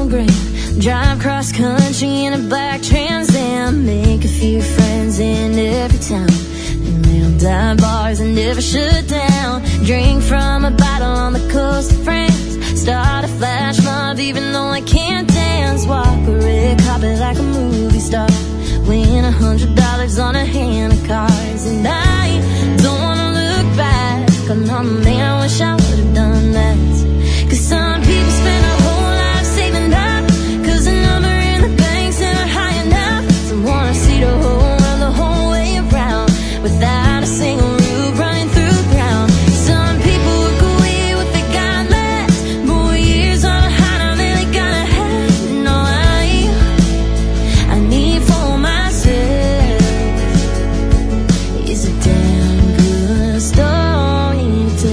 grand. Drive cross country in a black Trans Am. Make a few friends in every town. And they'll dive bars and never shut down. Drink from a bottle on the coast of France. Start a flash mob even though I can't dance. Walk a red carpet like a movie star. Win $100 on a hand of cards. And I don't wanna look back on all the man I wish I would've done that. Cause some people spend a whole life saving up, cause the number in the bank's never high enough. Some wanna see the whole world the whole way around, without a single roof running through the ground. Some people walk away with they got left. More years on a high now than they gotta have. And all I need for myself is a damn good story to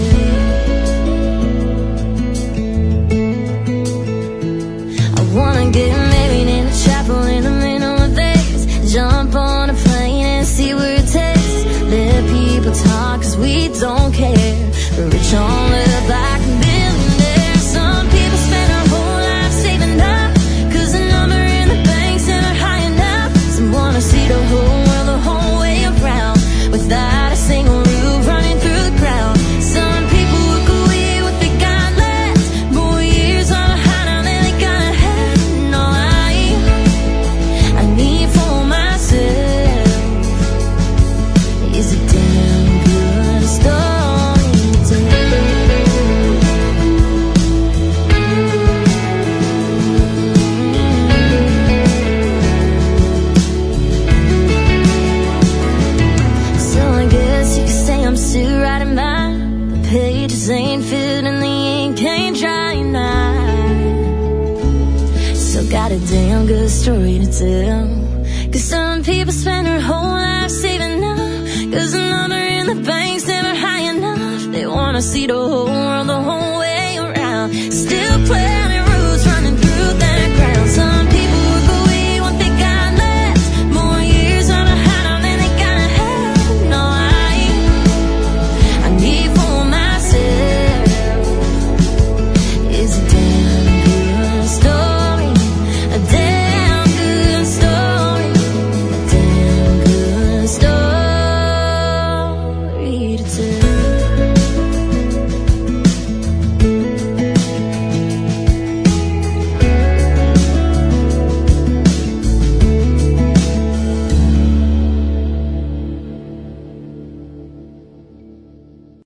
tell. I wanna get married in a chapel in the middle of Vegas. Jump on a plane and see where it takes. Let people talk cause we don't care. We're rich on love like a millionaire. Some people spend their whole life saving up, cause the number in the bank's never high enough. Some wanna see the whole world the whole way around, without a single roof running through the ground. Some people walk away with they got left. More years on a high now than they gotta have. And all I need for myself is a damn good story to So I guess you could say I'm still writing mine. The pages ain't filled and the ink ain't dry now. Still got a damn good story to tell. Cause some people spend their whole life saving up, cause the number in the bank's never high enough. They wanna see the whole world the whole way around. Still play